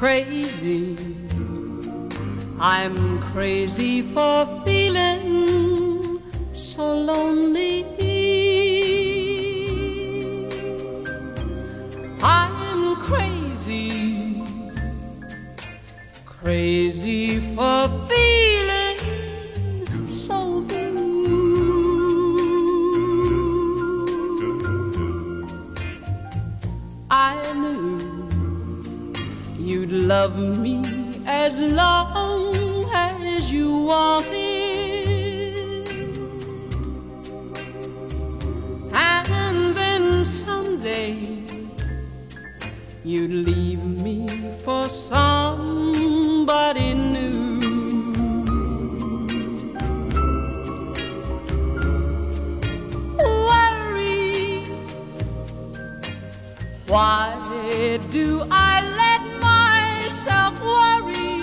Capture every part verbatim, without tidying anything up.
crazy. I'm crazy for feeling so lonely. I'm crazy, crazy for feeling so blue. I knew you'd love me as long as you wanted, and then someday you'd leave me for somebody new. Worry, why do I let myself worry?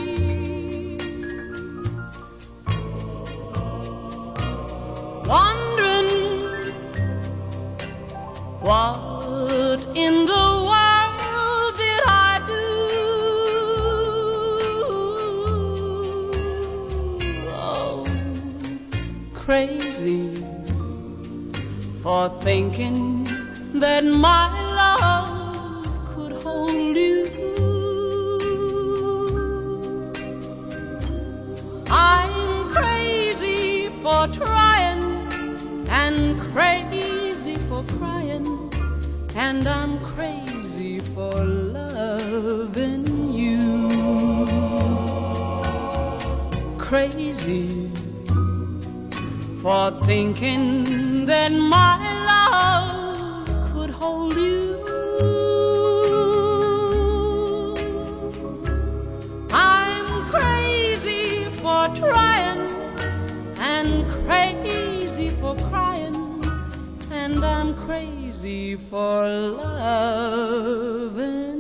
Wondering what in the world did I do? Oh, crazy for thinking that my love could hold you. I'm crazy for trying and crazy for crying, and I'm crazy for loving you. Crazy for thinking that my love could hold you. I'm crazy for trying and crazy for crying, and I'm crazy for loving